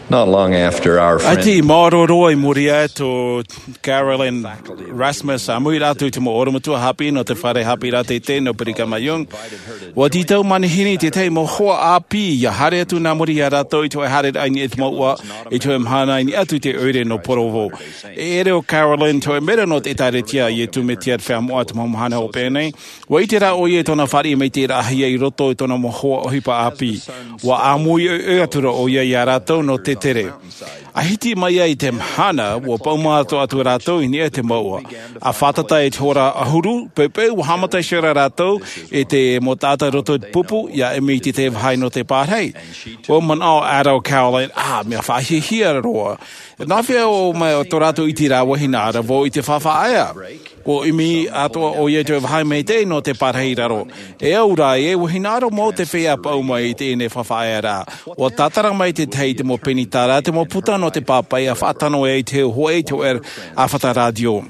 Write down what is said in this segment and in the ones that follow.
Not long after our friend Ati maororo I muria to Carolyn Rasmus amui ratu te mo oromatu happy no te whare happy rate te no perika mayung. Wa ti tau manihini te te mo hoa api ya hare atu na muria rato I to hare ai et mo wa I to hana I atu te ore no porovo. E reo Carolyn to mera no te tare tia ye tu me tia fa mo at mo hana o pene. Wa I te ra o ye tona whare me te ra hi I roto I tona mo hoa o hipa api. Wa amui e atura o ye ya rato no te tere. A hiti mai ai te mhana, wa paumato atu rātou I nia te maua. A whatata e te hora ahuru, pepe, wa hamata shira rātou, e te mo tāta roto pupu, ia e miti te vahai no te pārhei. Wa man au arau Caroline, mea whahi hia roa. Nā whia o mai o tō rātou I ti rā wahinara, vo I te whawhaaya. Ko imi atoa o ye te vahai mei te no te pārhei raro. E au rā e wahinara mo te whea pau mai te ene whawhaaya rā. O tātara mai te tei te mo penitara, te mo puta no te pāpai a whaatano e te hoe te er a whata radio.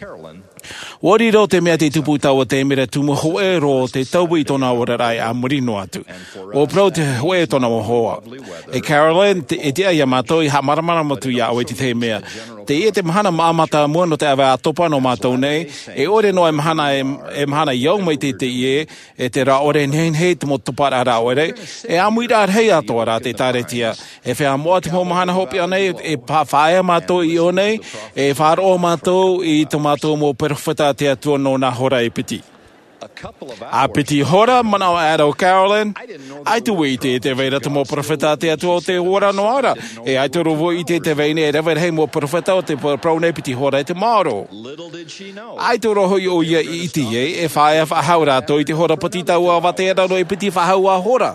Wariro te mea te tupu tau te mera tumu hoe ro te tau I tona ora rai a murino atu. O pro te hoe tona o hoa. E Caroline, e te ai amato I ha maramara motu ia o te mea. Te e te mahana maamata mua no te awa atopa no mātou nei, e ore no e mahana iau mai te ie, e te ra ore nein hei te mo tupara ra ore, e amui rā hei atoa rā te tāretia. E whea moa te mo mahana hopi anei, e whaia mātou I o nei, e whāro mātou I te mātou mo perfita te atua no nā hora I piti. A piti hora manao aro Carolyn, ai tu I te veira te mo profeta te atua o te hora no ara. E ai tu rovo I te veine e rever hei mo profeta o te praune piti hora e te maoro. Ai tu roho I o ia I iti e whaia whahau rato I te hora patita ua wate raro e piti whahau a hora.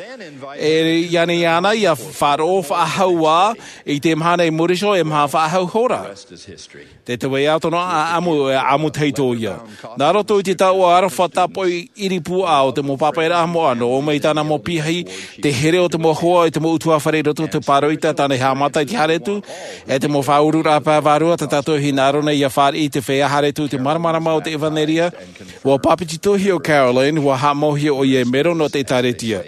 E iani ana ia wharo whahau a I te mhana I muriso e mha whahau hora. Te te wei ato no amu teito ia. Nā roto I te tau ara whatapo I iripu ao te mo papaira mo ano o mei tana mo pihi te here o te mo hoa I te mo utua whare roto te paroita tane hamata I te haretu e te mo whauru rapa varua te tato hinaro nei ia whare I te whea haretu te maramarama o te evaneria wa papiti tohi o Caroline wa hamohi o ie mero no te taretia.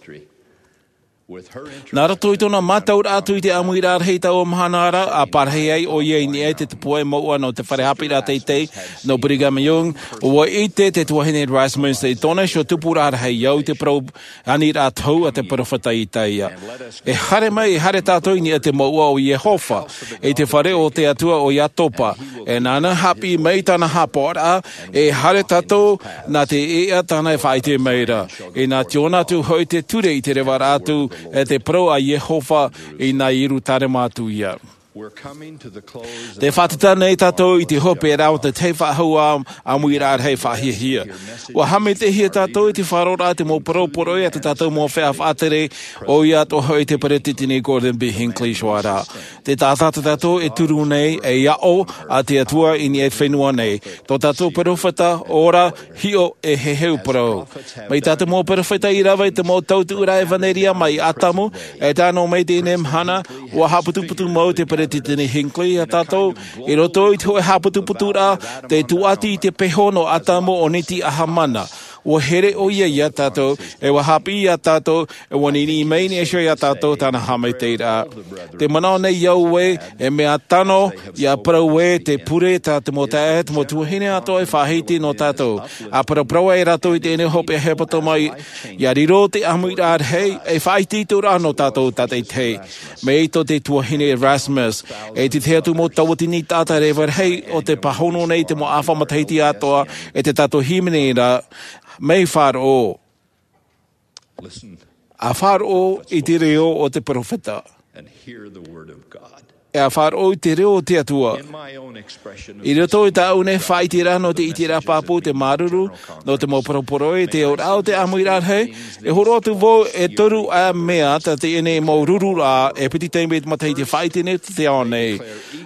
Nā rato I tōna mātaur atu I te amui rā hei tau o mahanara a parhei ai o iei ni e te tupua e maua no te whare hapi rā teitei no Brigham Young o I te tuahine Rasmus I tōna sho tupu rā hei iau te pro ani rā tau a te profeta I taia. E hare mai e hare tātou ni e te maua o Yehova e te whare o te atua o Yatopa e nāna hapi mei tāna hapora e hare tātou nā te ea tāna e whaite meira e nā tiona tu hoi te ture I te rewa rātu e te pro a Yehova I nā iru tare mātu ia. Te whatata nei tātou I te hope rau te te whahua amui rā hei whahihia. Wa hame te hia tātou I te wharora te mo poroporo ia te tātou mo whea whātere o ia to hoi te paretitini Gordon B. Hinckley shwara. Te tātata tātou e turu nei e iao a te atua I ni e whenua nei. Tō tātou perowhata ora hio e he heu poro. Mai tātou mo perowhata I rawa I te mo tautu ura e vaneria mai atamu e tāno mai te inem hana wa haputuputu mau te paretitini Tini Hinckley a tātou, I roto I te hoe haputuputura, te tuati I te pehono atamo o niti ahamana. O here o ia tātou, e wa hapi ia tātou, e wanini I mei ni e sho ia tātou tāna hame teira. Te manao nei iau e mea tano, ia parau e te pure tā te mo tae, te mo tuahine ato e whahiti no tātou. A parau e rato I te ene hope e hepato mai, ia riro te amui rār hei, e whaiti tura no tātou tātei te. Me ito te tuahine Erasmus, e te te atu mo tawatini tāta rever hei, o te pahono nei te mo awhamataiti atoa, e te tātou himene ra, mei whāro. A whāro I te reo o te profeta. E a whāro I te reo o te atua. I roto I tāu ne whaitira no te itira pāpū te maruru, no te mo poroporo te o rao te amui rārhei, e horo atu vo e toru a mea ta te ene mo ruru rā, e piti teime te matai te whaitine te ao nei.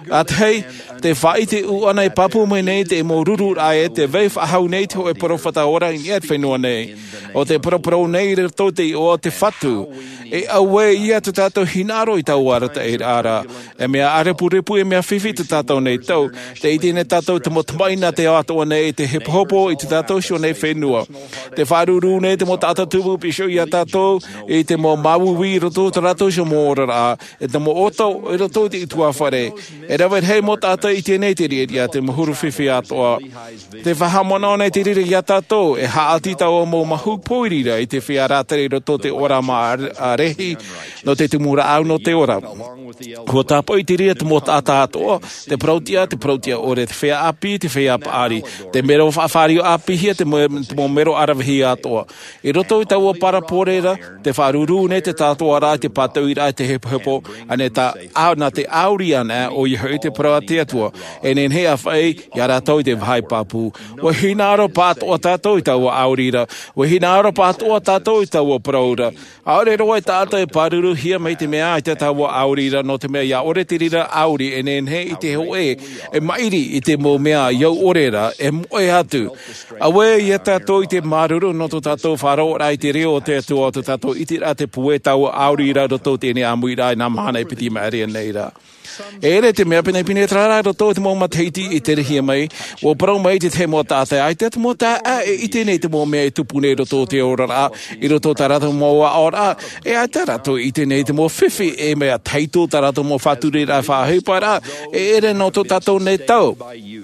At hei, te whai te uana e papu mai nei te mo ruru ai te vei whahau nei te o e porofata ora i et whenua nei. O te propro nei rito te o te whatu. E aue ia te tātou hinaro i tau ara te ara. E mea arepurepu e mea whiwhi te tātou nei tau. Te iti ne tātou te motamaina te atua nei te hiphopo i te tātou sio nei whenua. Te wharuru nei te mo tātou tupu pisho i a tātou i te mo mawuwi roto te tātou sio mo ora. E te mo oto i roto te itua whare. E rawet hei mo tātou i te nei te ri a te muhuru whiwhi atua. Te whahamona nei te riri i a tātou e haati tau mo mahu poirira i te whiaratari roto te ora ma rehi no te tumura au no te ora. Ko tāpo i te ria te mo tāta atoa, te prautia ore, te whea api, te whea paari, te mero whawhario api hia, te mo mero arawahi atoa. I roto i tau o paraporera, te wharuru ne te tātoa rai, te pātau i rai, te hepo, ane na te auri ana o i hau te prau te atua. E nen hea whai, i ara tau te vahai papu. Wa hinaro pātoa tātou i tau o aurira, wa hinaro pātoa tātou i tau o praura. Aore roa i tātou e paruru hia mei te mea i te tau o aurira, no te mea ia ore te rira auri e nen he i te ho e mairi i te mo mea iau orera e moe atu. Awe i e tātou i te maruru no to tātou wharo rai te reo o te atua o te tātou i te ra te pue tau aurira roto tēne amui rai nā mahana i piti maari nei ra. Ere te mea pene trara roto te mo mateiti i te rihia mai o parau mai te mo tātai ai te mo tā i te nei te mo mea i tupune roto te ora ra i roto tā rato mo a ora e ai tā rato i te nei te mo whiwhi e mea taito tā rato mo whaturi rai whahaupa ra e ere no to tātou nei tau.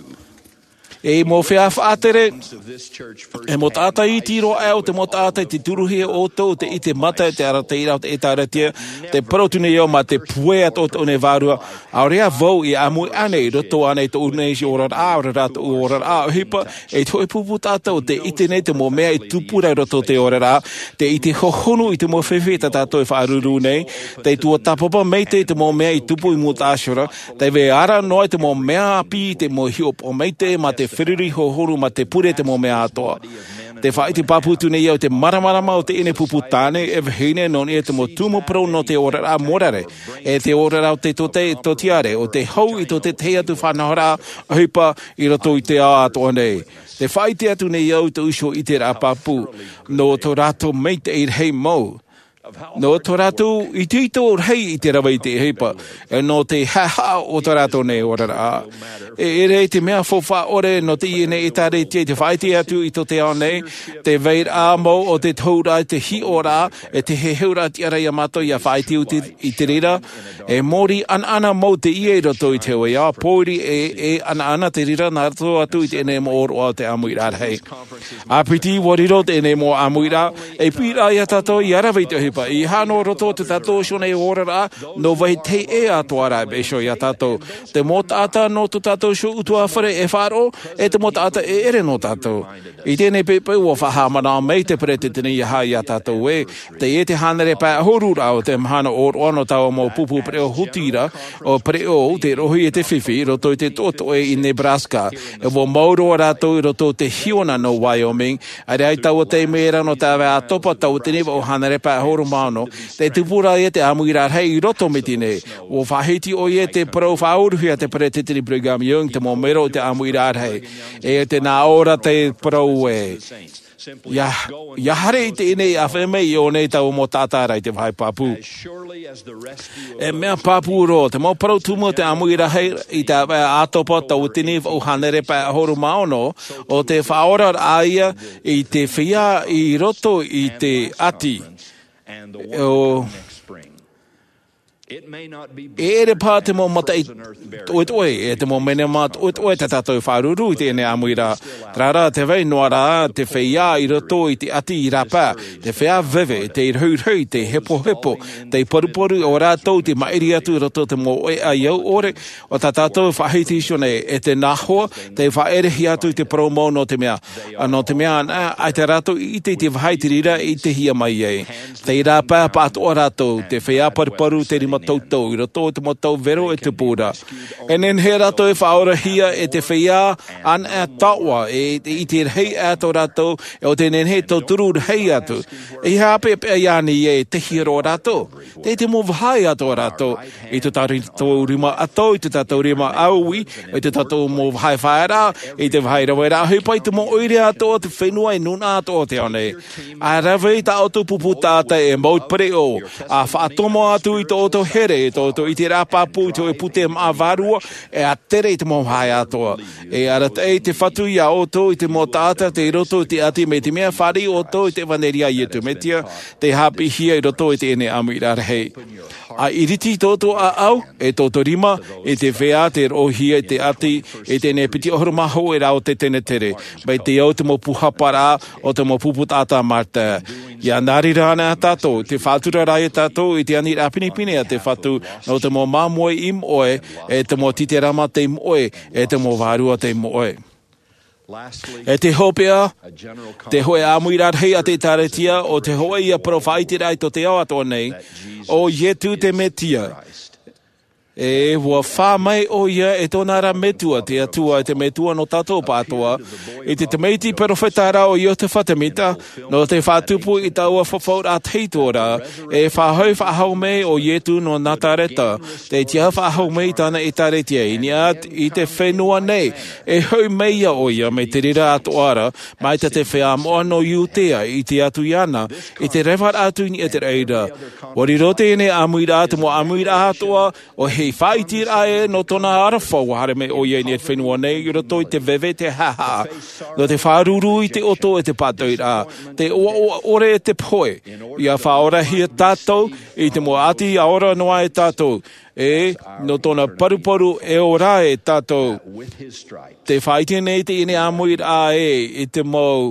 E mo whea whaatere, e mo tāta i tiro au, te mo tāta i te turuhi o tō, te i te mata, te arateira, te etaratia, te parotune iau ma te puea tō ne vārua, a rea vau i amui ane, i roto ane te unei si ora ora rata ora a hipa, e toi pupu tātou, te i te nei te mo mea i tupura roto te ora rā, te i te hohonu i te mo whiwhi ta tātou i whaaruru nei, te i tua tapapa meite i te mo mea i tupu i mo tāshura, te ve ara noi te mo mea api, te mo hiop o meite, ma te whiriri hohoru ma te pure te mo mea atoa. Te whai te paputu nei au te maramarama o te ine pupu tāne e vahine non e te mo tumu pro no te orara morare. E te orara o te totiare o te hau i to te te atu whanahora hipa i roto i te a atoa nei. Te whai te atu nei au te uso i te rapapu no to rato meite i hei mau. No tō rātou i tūtō hei i te rawa i te heipa, e no te haha o tō rātou nei orara. E rei te mea whowha ore no te iene i tāre te whaiti atu i tō te ao nei, te veir āmau o te tōra te hi ora, e te he heura ti ara i amato i a whaiti i te rira, e mori ana mau te ie roto i te oi a, pōri e ana te rira nā rato atu i te ene mo oro o te amuira hei. A piti wariro te ene mo amuira, e pira i a tato i arawa i te heipa, i hano roto te tātou shone orara, no vai te e atoara e sho i a tātou. Te mo tāta no tu tātou sho utua whare e wharo, e te mo tāta e ere no tātou. I tēnei pepe ua whahamana mei te pere te tini iha i a tātou e, te e te hanere pā horura o te mahana o ono tau mo pupu preo hutira, o preo te rohi e te whiwhi, roto i te toto e i Nebraska, e wo mauro rātou i roto te hiona no Wyoming, a rei tau te mera no tāwe a topa tau tini o hanere pā horu mano, te tupura e te amuira hei i roto me tine, o whahiti o e te pro whauruhia te pere te tini Brigham Young, te mo mero te amuira hei, e te nā ora te pro e. Ia hare i te ine a wheme i o nei tau mo tātārai te whai papu. E mea papu ro, te mo pro tumo te amuira hei i te atopa tau tini o hanere pa horu maono, o te whaora aia i te whia i roto i te ati. E ere pā te mo mata i oe, e te mo mene mat oe te tātou wharuru i te ene amuira. Trara te wei noa rā, te whia i roto i te ati i rapa, te whia vewe, te irhau, te hepo, te poruporu o rātou, te mairi atu i roto te mo oe a iau ore, o tā tātou whahiti shone e te nahoa, te whaerehi atu i te promo no te mea. No te mea, ai te rātou i te whaiti rira i te hia mai e. Te rapa pātoa rātou, te whia poruporu, te rima mo tautou, I roto te mo tau vero e te pūra. E nen he rato e whaora hia e te whia an e taua, I te hei ato rato, e o te nen he tau turu hei atu. E hape e iani e te hiro rato. Te mo vahai ato rato, I te tātou rima ato, I te tātou rima aui, I te tātou mo vahai whaera, I te vahai rawe rā, hui pai te mo oire ato, te whenua e nuna ato te one. A rawe I ta auto pupu tāta e maut pere o, a whaatomo atu I to auto here, I te rāpapu, I to e pute ma varua, e a tere I te mo vahai atoa. E arat e te whatu I a auto, I te mo tāta, te roto, te ati me te mea whari auto, I te waneria I tu metia, te hapi hia I roto I te ene amu I rarahei. A iriti toto a au, e toto rima, e te whea, te rohia, te ati, e te ne piti ohoro maho e rao te tene tere. Bai te au te mo puhapara, o te mo pupu tāta marta. Ia nari rāna a tātou, te whātura rai a tātou, I te ani rapinipine a te whatu, no te mo māmoe im oe, e te mo titerama te im oe, e te mo vārua te im oe. E te hopea, te hoe amuirat hei a te taretia, o te hoe ia profaitirai to te au ato nei, o ietu te metia. E wha wha mai o ia e tōna ra metua, te atua e te metua no tātou pātoa, e te temeiti perofetara o io te whatamita, no te whātupu I taua whawhaur a teitora, e whahau whahau mei o ietu no natareta, te tia whahau mei tāna I taretia, I te whenua nei, e hau meia o ia me te rira atoara, mai te whea moa no iutea, I te atu iana, I te rewhar atu ni e te reira. Warirote ene amuira atu mo amuira atoa, o he whaitir ae no tona arafa wahare me o iei ni e whenua nei, I roto I te vewe te haha, no te wharuru I te oto e te patoira, te ore e te poe, Ia whaora hia tātou, I te mo ati aora noa e tātou, e no tona paruparu e ora e tātou, te whaitia nei te ine amuir a I te mo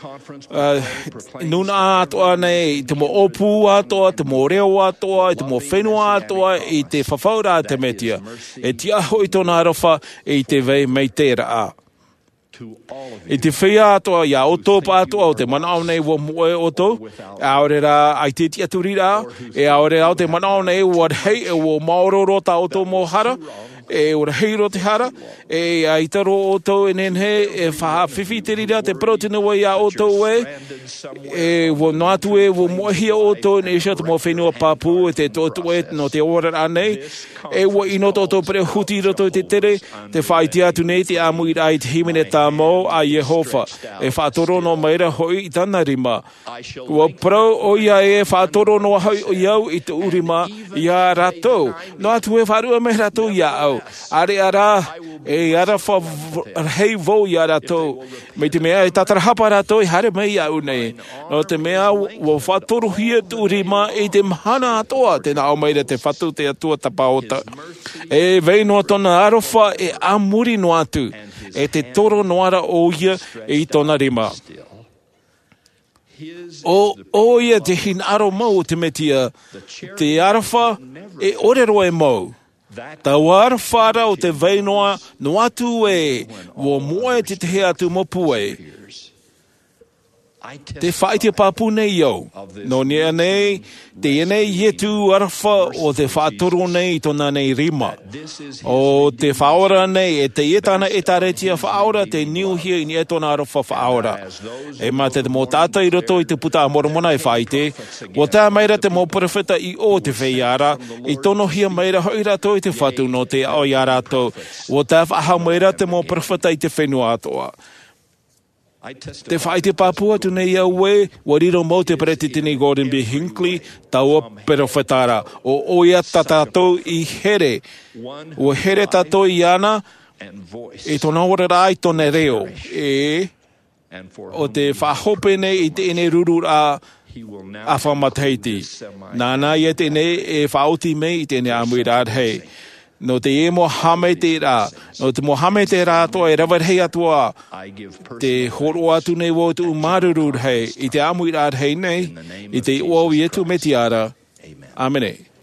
nuna atoa nei, I te mo opu atoa, te mo reo atoa, I te mo whenua atoa, I te whawhaura te metia, e ti aho I tona arofa, I te vei mei tēra a. I te whia atoa, ia oto pātoa o te manao nei wo moe oto, aore rā ai te tia turira, e aore rā o te manao nei wo hei e wo maororo ta oto mo hara, e ora heiro te hara, e ai taro oto e nenhe, e whaha whiwhi te rira, te protein ua ia oto e wo nātu e wo mohia oto, ne isha te mo whenua papu, e te totu e no te ora anei, e wo inoto oto pre huti roto te tere, te whaiti atu nei te amu I rai te himene tā mō a Yehova, e whaatoro no maira hoi I tana rima. Ua pro o ia e whaatoro no hoi o iau I te urima, ia ratou, no atu e wharua me ratou ia au. Are ara, e ara hei vau I ratou, me te mea e tatarahapa ratou I hare mei au nei. No te mea wo whatoro hia tu rima I te mahana atoa, te nao meira te whatu te atua tapaota. E vei no tona arofa e amuri no atu, e te toro noara o ia I tona rima. O ia te hin aro mau te metia, te arofa e orero e mau. Tau arwhara o te veinoa no atu e wo moe te te hea tu mopu e. Te whaitia papu nei iau. No nea nei, te enei ietu arwha o te whaatoro nei tona nei rima. O te whaora nei, e te ietana e taretia whaora, te niuhia I ni e tona arwha whaora. E ma te mo tāta I roto I te puta a moromona e whaite, o tā meira te mo profeta I o te wheiara, I tono hia meira hoi rato I te whatu no te ao ia rato, o tā whaha meira te mo profeta I te whenua atoa. Te whaite papua tu nei au e, wariro mo te Peretitini Gordon B. Hinckley, taua perofetara, o oia tatatou I here. O here tatou I ana, e tona ora rai tone reo, o te whahope nei I te ene rurura a whamateiti. Nāna I te ne e whaoti mei I te ne amuirad hei. No te e mo hame te rā, no te mo hame te rā toa e rawar hei atua, te horo atu nei wo tu marurur hei, I te amu I rā hei nei, I te uau I etu me tiara. Amen.